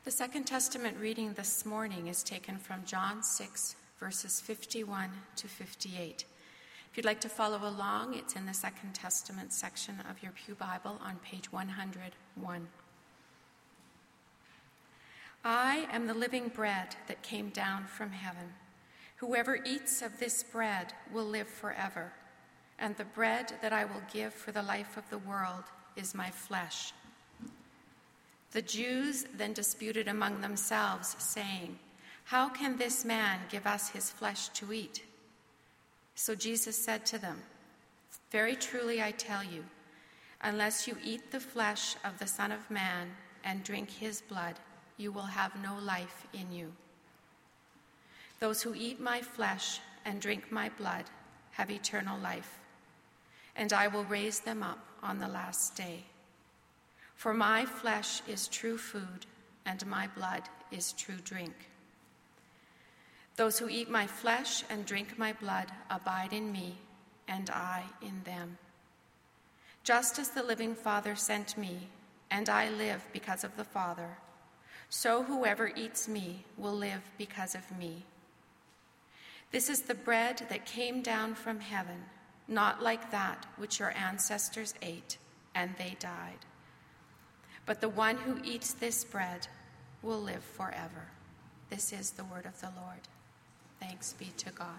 The Second Testament reading this morning is taken from John 6, verses 51 to 58. If you'd like to follow along, it's in the Second Testament section of your Pew Bible on page 101. I am the living bread that came down from heaven. Whoever eats of this bread will live forever, and the bread that I will give for the life of the world is my flesh. The Jews then disputed among themselves, saying, "How can this man give us his flesh to eat?" So Jesus said to them, "Very truly I tell you, unless you eat the flesh of the Son of Man and drink his blood, you will have no life in you. Those who eat my flesh and drink my blood have eternal life, and I will raise them up on the last day. For my flesh is true food, and my blood is true drink. Those who eat my flesh and drink my blood abide in me, and I in them. Just as the living Father sent me, and I live because of the Father, so whoever eats me will live because of me. This is the bread that came down from heaven, not like that which your ancestors ate, and they died. But the one who eats this bread will live forever." This is the word of the Lord. Thanks be to God.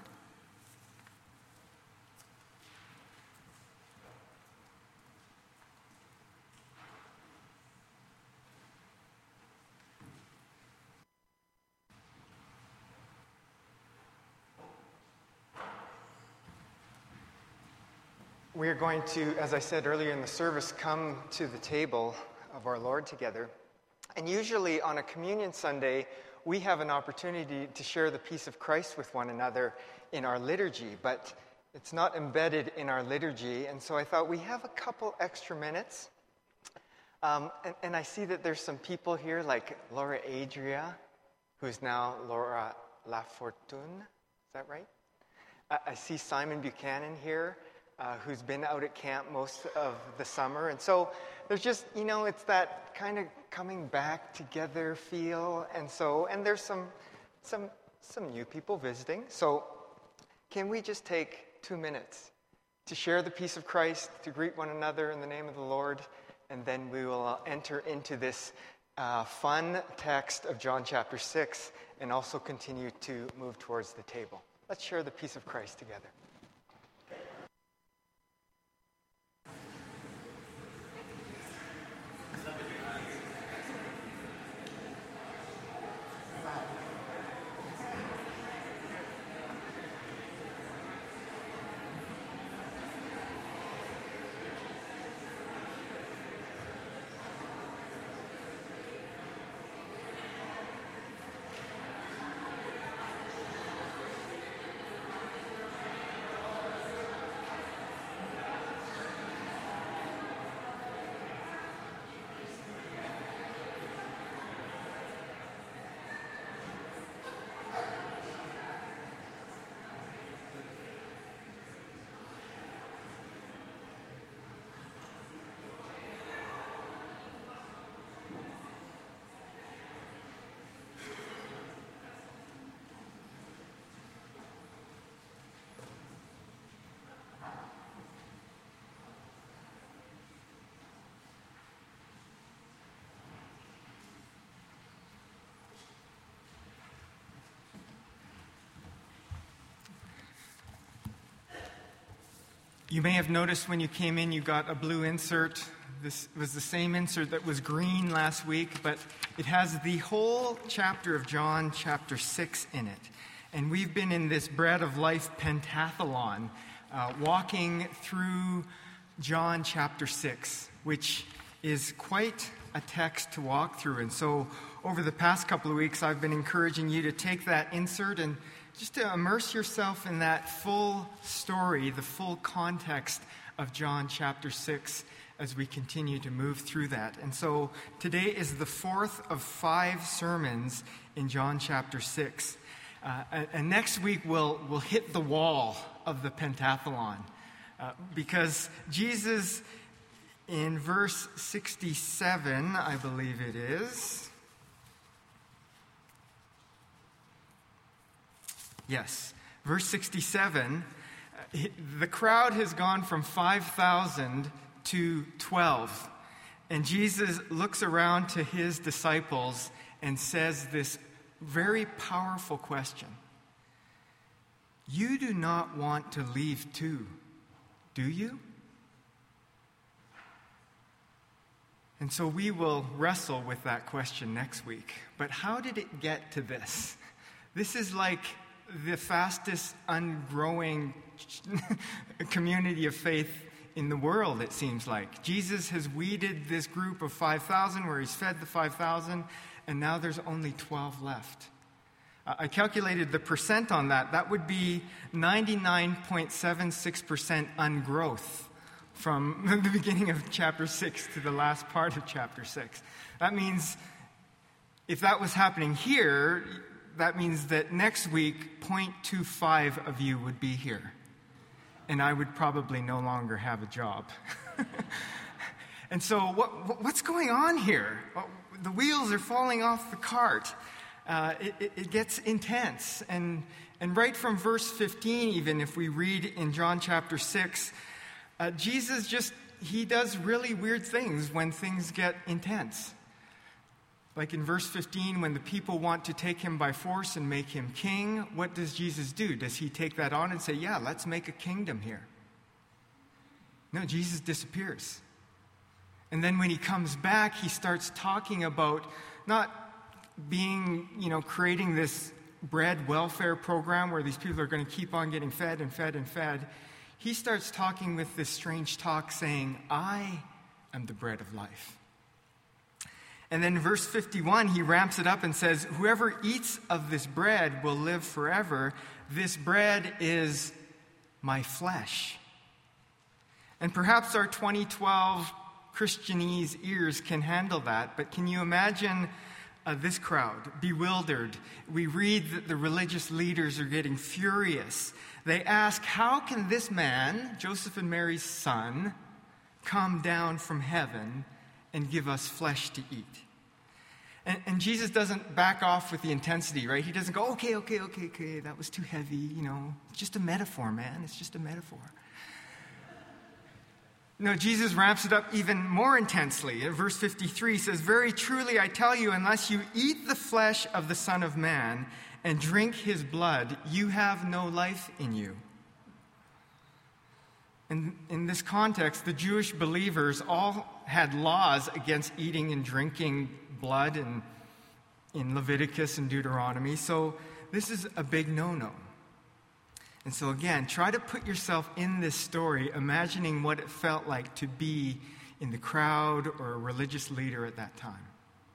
We are going to, as I said earlier in the service, come to the table of our Lord together. And usually on a communion Sunday, we have an opportunity to share the peace of Christ with one another in our liturgy, but it's not embedded in our liturgy. And so I thought we have a couple extra minutes. And I see that there's some people here like Laura Adria, who's now Laura Lafortune. Is that right? I see Simon Buchanan here, who's been out at camp most of the summer. And so there's just, it's that kind of coming back together feel. And there's some new people visiting. So can we just take 2 minutes to share the peace of Christ, to greet one another in the name of the Lord, and then we will enter into this fun text of John chapter 6 and also continue to move towards the table. Let's share the peace of Christ together. You may have noticed when you came in, you got a blue insert. This was the same insert that was green last week, but it has the whole chapter of John chapter 6 in it. And we've been in this Bread of Life pentathlon, walking through John chapter 6, which is quite a text to walk through. And so over the past couple of weeks, I've been encouraging you to take that insert and just to immerse yourself in that full story, the full context of John chapter 6 as we continue to move through that. And so today is the fourth of 5 sermons in John chapter 6. And next week we'll hit the wall of the pentathlon because Jesus, in verse 67, I believe it is, Yes. Verse 67, the crowd has gone from 5,000 to 12. And Jesus looks around to his disciples and says this very powerful question. You do not want to leave too, do you? And so we will wrestle with that question next week. But how did it get to this? This is like the fastest ungrowing community of faith in the world, it seems like. Jesus has weeded this group of 5,000 where he's fed the 5,000, and now there's only 12 left. I calculated the percent on that. That would be 99.76% ungrowth from the beginning of chapter 6 to the last part of chapter 6. That means if that was happening here, that means that next week, 0.25 of you would be here. And I would probably no longer have a job. And so what's going on here? The wheels are falling off the cart. It gets intense. And right from verse 15, even if we read in John chapter 6, Jesus he does really weird things when things get intense. Like in verse 15, when the people want to take him by force and make him king, what does Jesus do? Does he take that on and say, yeah, let's make a kingdom here? No, Jesus disappears. And then when he comes back, he starts talking about not being, creating this bread welfare program where these people are going to keep on getting fed and fed and fed. He starts talking with this strange talk saying, I am the bread of life. And then in verse 51, he ramps it up and says, whoever eats of this bread will live forever. This bread is my flesh. And perhaps our 2012 Christianese ears can handle that, but can you imagine this crowd, bewildered? We read that the religious leaders are getting furious. They ask, how can this man, Joseph and Mary's son, come down from heaven and give us flesh to eat? And Jesus doesn't back off with the intensity, right? He doesn't go, okay, that was too heavy, It's just a metaphor, man. It's just a metaphor. No, Jesus ramps it up even more intensely. In verse 53 says, very truly I tell you, unless you eat the flesh of the Son of Man and drink his blood, you have no life in you. And in this context, the Jewish believers all had laws against eating and drinking blood in Leviticus and Deuteronomy. So this is a big no-no. And so again, try to put yourself in this story, imagining what it felt like to be in the crowd or a religious leader at that time.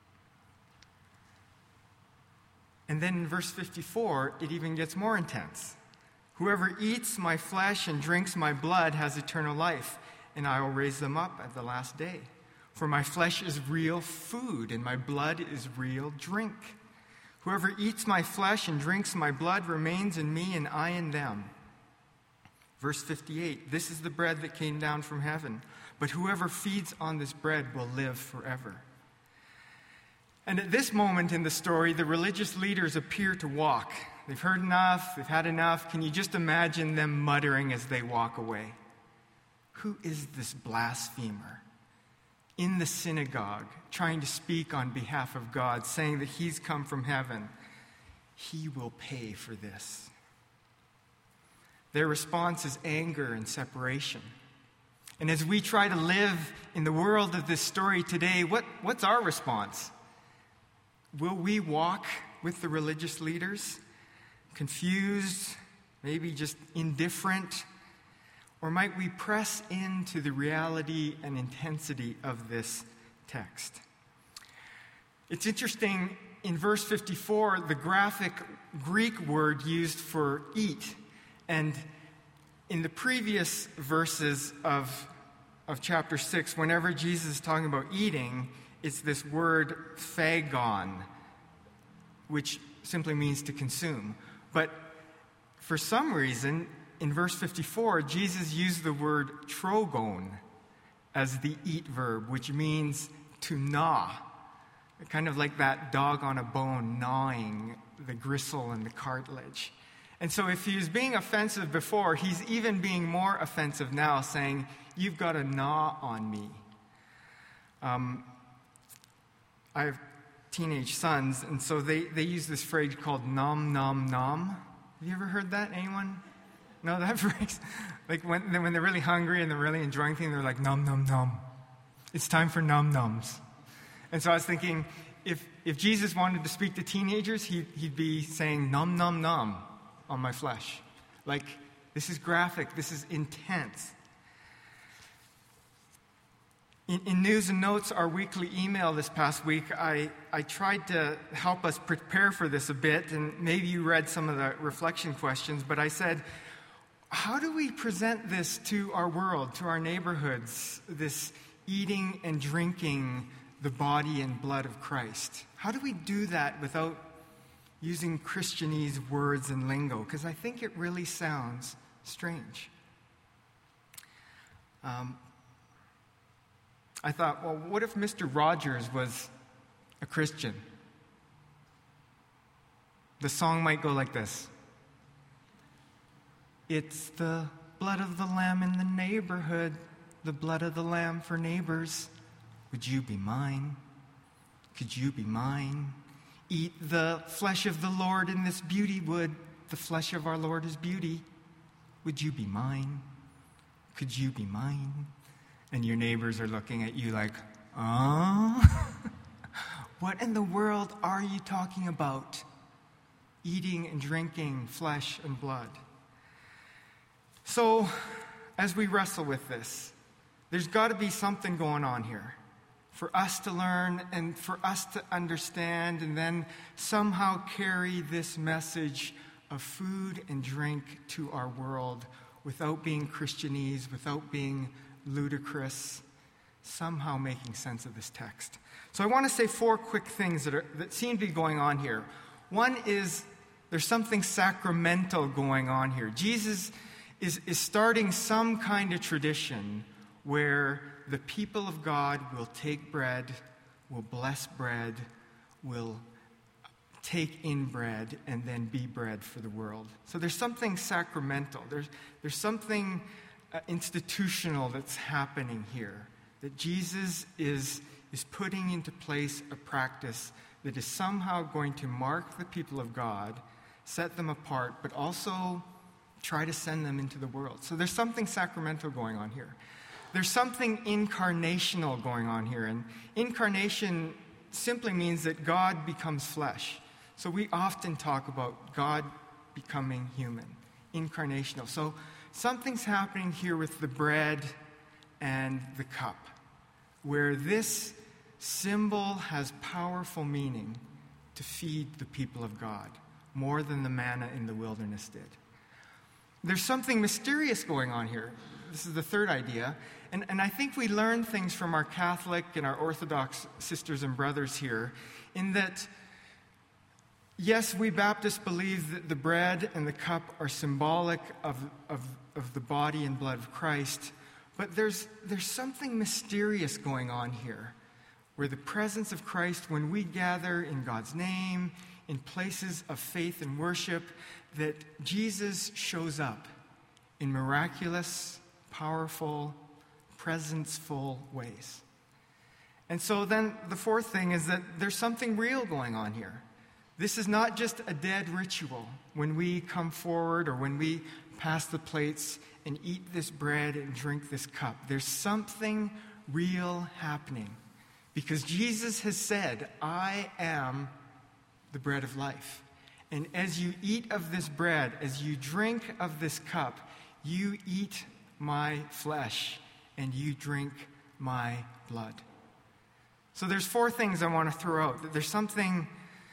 And then in verse 54, it even gets more intense. Whoever eats my flesh and drinks my blood has eternal life, and I will raise them up at the last day. For my flesh is real food, and my blood is real drink. Whoever eats my flesh and drinks my blood remains in me, and I in them. Verse 58, this is the bread that came down from heaven, but whoever feeds on this bread will live forever. And at this moment in the story, the religious leaders appear to walk. They've heard enough, they've had enough. Can you just imagine them muttering as they walk away? Who is this blasphemer in the synagogue, trying to speak on behalf of God, saying that he's come from heaven? He will pay for this. Their response is anger and separation. And as we try to live in the world of this story today, what's our response? Will we walk with the religious leaders, confused, maybe just indifferent? Or might we press into the reality and intensity of this text? It's interesting, in verse 54, the graphic Greek word used for eat. And in the previous verses of chapter 6, whenever Jesus is talking about eating, it's this word phagon, which simply means to consume. But for some reason, in verse 54, Jesus used the word trogon as the eat verb, which means to gnaw. Kind of like that dog on a bone gnawing the gristle and the cartilage. And so if he was being offensive before, he's even being more offensive now, saying, you've got a gnaw on me. I have teenage sons, and so they use this phrase called nom nom nom. Have you ever heard that? Anyone? No, that phrase? Like when they're really hungry and they're really enjoying things, they're like nom nom nom. It's time for nom noms. And so I was thinking, if Jesus wanted to speak to teenagers, he'd be saying nom nom nom on my flesh. Like, this is graphic, this is intense. In News and Notes, our weekly email this past week, I tried to help us prepare for this a bit, and maybe you read some of the reflection questions, but I said, how do we present this to our world, to our neighborhoods, this eating and drinking the body and blood of Christ? How do we do that without using Christianese words and lingo? Because I think it really sounds strange. I thought, well, what if Mr. Rogers was a Christian? The song might go like this. It's the blood of the lamb in the neighborhood, the blood of the lamb for neighbors. Would you be mine? Could you be mine? Eat the flesh of the Lord in this beauty wood. The flesh of our Lord is beauty. Would you be mine? Could you be mine? And your neighbors are looking at you like, what in the world are you talking about? Eating and drinking flesh and blood. So, as we wrestle with this, there's got to be something going on here for us to learn and for us to understand and then somehow carry this message of food and drink to our world without being Christianese, without being ludicrous, somehow making sense of this text. So I want to say 4 quick things that seem to be going on here. One is there's something sacramental going on here. Jesus is starting some kind of tradition where the people of God will take bread, will bless bread, will take in bread, and then be bread for the world. So there's something sacramental. There's something institutional that's happening here. That Jesus is putting into place a practice that is somehow going to mark the people of God, set them apart, but also try to send them into the world. So there's something sacramental going on here. There's something incarnational going on here. And incarnation simply means that God becomes flesh. So we often talk about God becoming human, incarnational. So something's happening here with the bread and the cup, where this symbol has powerful meaning to feed the people of God, more than the manna in the wilderness did. There's something mysterious going on here. This is the third idea. And I think we learn things from our Catholic and our Orthodox sisters and brothers here, in that, yes, we Baptists believe that the bread and the cup are symbolic of the body and blood of Christ, but there's something mysterious going on here, where the presence of Christ, when we gather in God's name, in places of faith and worship, that Jesus shows up in miraculous, powerful, presence-full ways. And so then the fourth thing is that there's something real going on here. This is not just a dead ritual when we come forward or when we pass the plates and eat this bread and drink this cup. There's something real happening because Jesus has said, I am the bread of life. And as you eat of this bread, as you drink of this cup, you eat my flesh and you drink my blood. So there's 4 things I want to throw out. There's something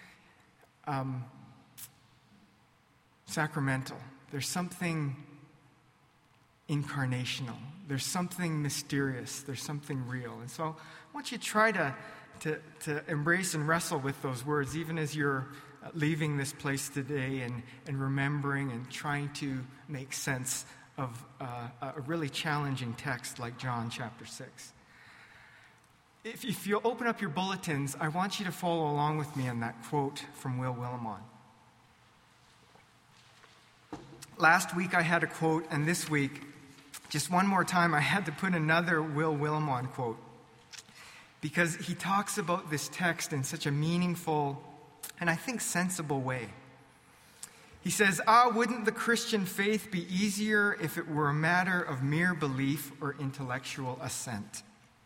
sacramental. There's something incarnational. There's something mysterious. There's something real. And so I want you to try to embrace and wrestle with those words, even as you're leaving this place today and remembering and trying to make sense of a really challenging text like John chapter 6. If you'll open up your bulletins, I want you to follow along with me on that quote from Will Willimon. Last week I had a quote, and this week, just one more time, I had to put another Will Willimon quote, because he talks about this text in such a meaningful and I think sensible way. He says, wouldn't the Christian faith be easier if it were a matter of mere belief or intellectual assent?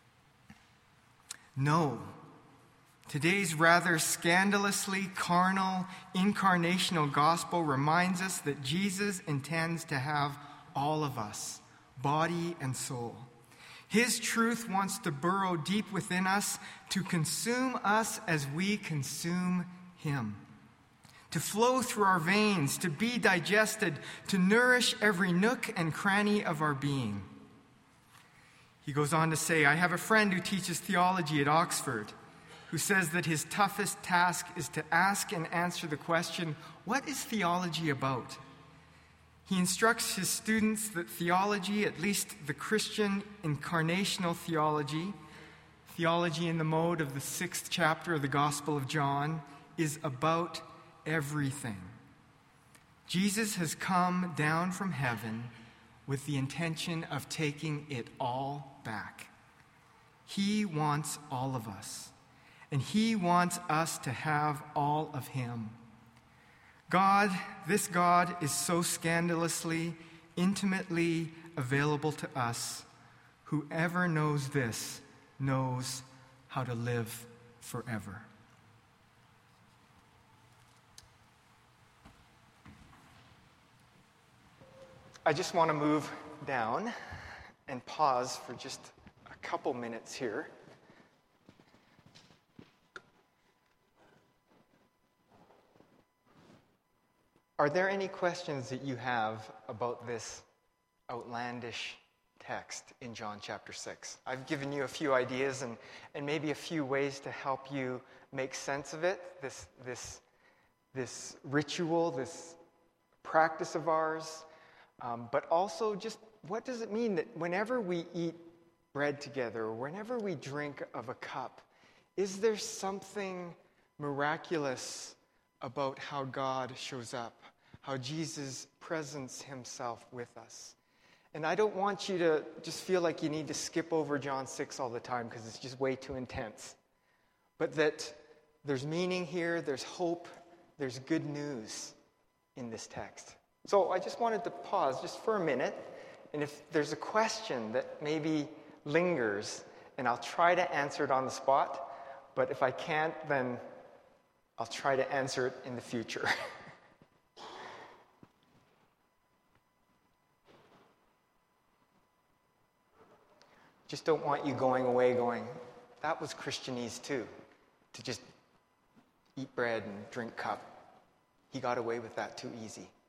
No. Today's rather scandalously carnal, incarnational gospel reminds us that Jesus intends to have all of us, body and soul. His truth wants to burrow deep within us, to consume us as we consume him, to flow through our veins, to be digested, to nourish every nook and cranny of our being. He goes on to say, I have a friend who teaches theology at Oxford, who says that his toughest task is to ask and answer the question, what is theology about? He instructs his students that theology, at least the Christian incarnational theology, theology in the mode of the 6th chapter of the Gospel of John, is about everything. Jesus has come down from heaven with the intention of taking it all back. He wants all of us, and he wants us to have all of him. This God is so scandalously, intimately available to us. Whoever knows this knows how to live forever. I just want to move down and pause for just a couple minutes here. Are there any questions that you have about this outlandish text in John chapter 6? I've given you a few ideas and maybe a few ways to help you make sense of it, this ritual, this practice of ours. But also just what does it mean that whenever we eat bread together, or whenever we drink of a cup, is there something miraculous about how God shows up, how Jesus presents himself with us? And I don't want you to just feel like you need to skip over John 6 all the time because it's just way too intense. But that there's meaning here, there's hope, there's good news in this text. So I just wanted to pause just for a minute, and if there's a question that maybe lingers, and I'll try to answer it on the spot, but if I can't, then I'll try to answer it in the future. Just don't want you going away going, that was Christianese too, to just eat bread and drink cup. He got away with that too easy.